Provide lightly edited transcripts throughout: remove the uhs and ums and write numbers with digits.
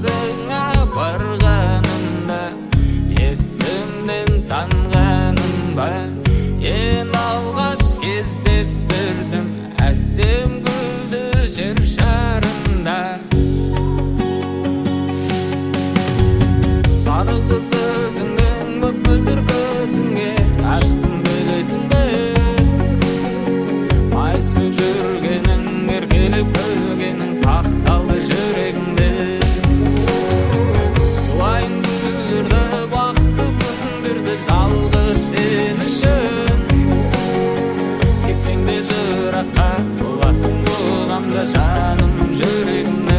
қасыңа барғанымда есімнен танғаным ба? Ең алғаш кездестірдім әсем гүлді жер шарында. Сары қыз өзіңнің мөп-мөлдір көзіңе ашықтым білесің бе? Майысып жүргенің, еркелеп күлгенің сақталды жүрегімде. Сыйлайын гүлдерді, бақытты күндерді жалғыз сен үшін. Кетсең де жыраққа, боласың болғанда жаным жүрегімде.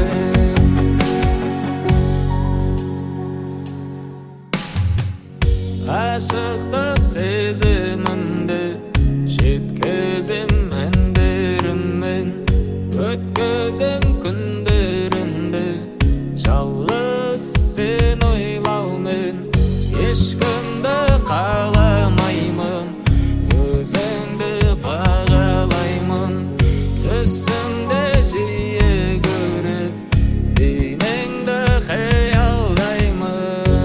Ғашықтық сезімімді жеткізем әндеріммен, өткізем күндерімді жалғыз сен ойлаумен. Ешкімді қаламаймын, өзіңді бағалаймын. Түсімде жиі көріп, бейнеңді қиялдаймын.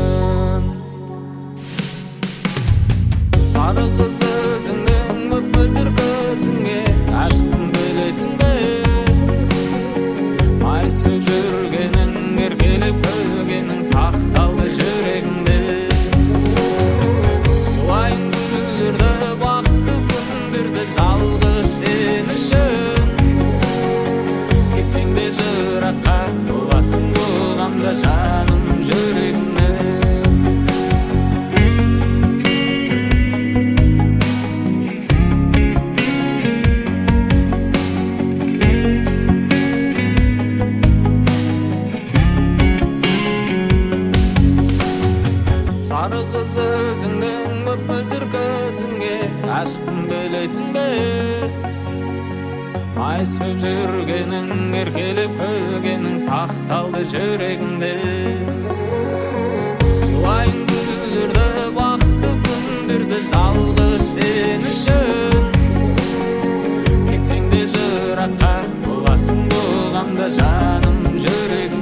Сары қыз өзіңнің мөп-мөлдір көзіңе ашықтым білесің бе? Майысып жүргенің, еркелеп күлгенің сақталды жүрегімде. Сыйлайын гүлдерді, бақытты күндерді жалғыз сен үшін. Кетсең де жыраққа, боласың болғанда жаным жүрегімде. Сары қыз өзіңнің мөп-мөлдір көзіңе ашықтым білесің бе? Майысып жүргенің, еркелеп күлгенің сақталды жүрегімде. Сыйлайын гүлдерді, бақытты күндерді жалғыз сен үшін. Кетсең де жыраққа, боласың болғанда жаным жүрегімде.